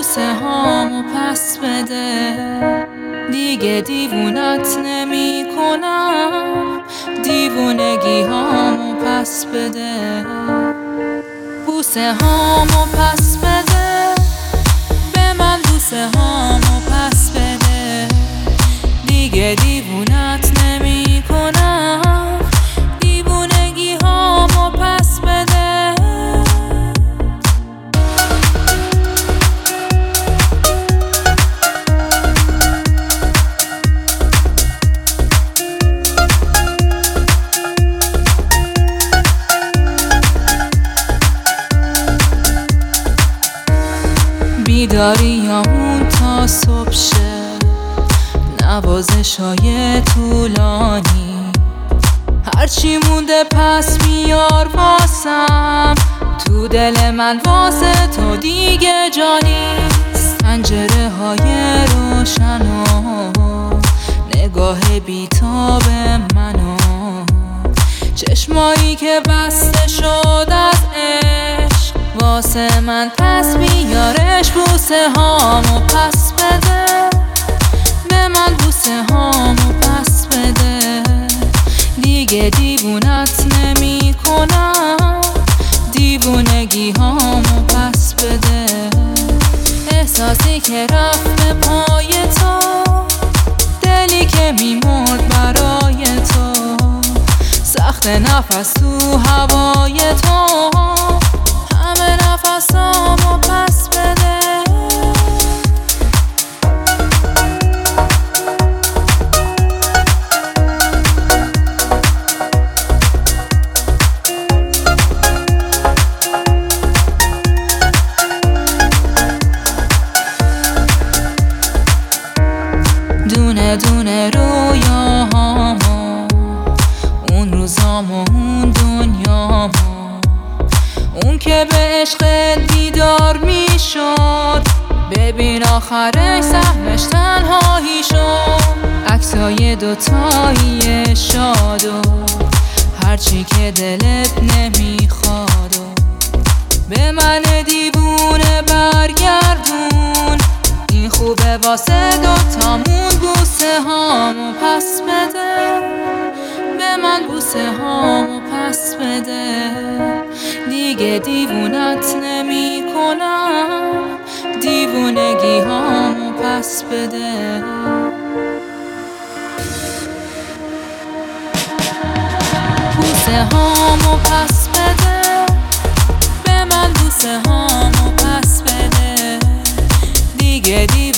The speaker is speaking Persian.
بوسه هامو پس بده، دیگه دیوونت نمی کنم، دیوونگی هامو پس بده. بوسه هامو پس بده، به من بوسه هامو پس بده، دیگه دیوونت نمی کنم، دیوونگی هامو پس بده. بیداریامون تا صبح شه، نوازشای طولانی، هرچی مونده پس بیار واسم، تو دل من واسه تو دیگه جا نیست. پنجره های روشن و نگاه بیتاب منو، چشمایی که بسته شد از عشق واسه من، پس بیارش. بوسه هامو پس بده، به من بوسه هامو پس بده، دیگه دیوونت نمی کنم، دیوونگی هامو پس بده. احساسی که رفت به پای تو، دلی که میمرد برای تو، سخت نفس تو هوای تو، همه نفسامو پس بده. دونه دونه رویاهامو، اون روزامو، اون دنیامو، اون که به عشق دیدار میشد، ببین آخرش سهمش تنهایی شد. عکسای دوتایی شاد و هرچی که دلت نمیخواد و به من دیوونه برگردون، این خوبه واسه دوتامون. بوسه هامو پس بده، به من بوسه هامو پس بده، دیگه دیوونت نمی کنم، دیوونگی هامو پس بده. بوسه هامو پس بده، به من بوسه هامو پس بده، دیگه